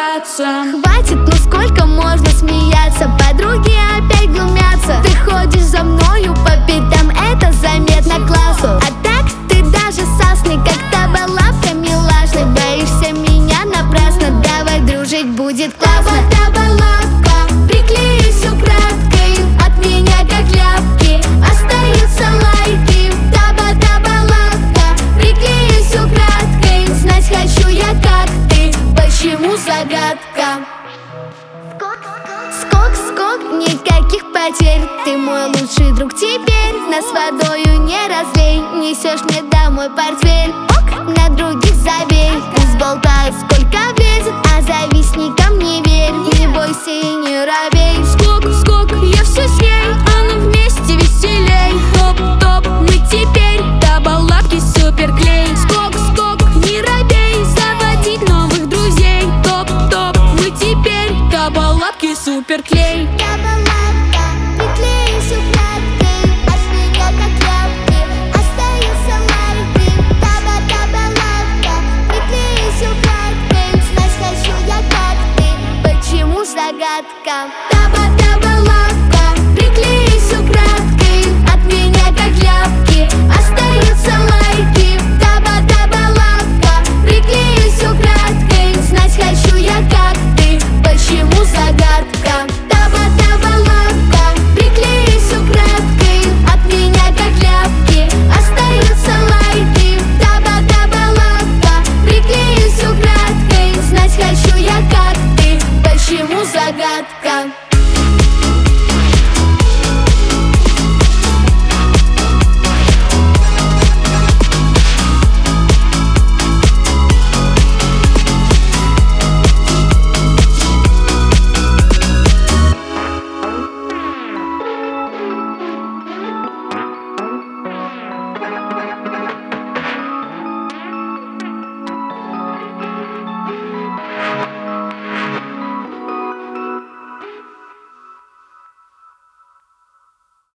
собраться. Хватит, ну сколько можно смеяться? Подруги опять глумятся. Ты ходишь за мною по пятам, это заметно классу. А так ты даже сасный, как табалавка милашный. Боишься меня напрасно, давай дружить, будет классно. Табалавка, приклеюсь украдкой, от меня как ляпки остаются лайки. Табалавка, приклеюсь украдкой, знать хочу я, как ты, почему загадка. Скок, скок, никаких потерь, ты мой лучший друг теперь. Нас водою не разлей, несешь мне домой портфель. Ок, на других забей, пусть болтают сколько влезет, а завистникам не верь, не бойся и не робей. Скок, скок, я все с ней, а нам вместе веселей. Топ, топ, мы теперь табалавки суперклей. Скок, скок, не робей, заводить новых друзей. Топ, топ, мы теперь табалавки суперклей. Табалавка, приклеюсь украдкой, от меня как ляпки остаются лайки. Табалавка, приклеюсь украдкой, знать хочу я, как ты, почему загадка.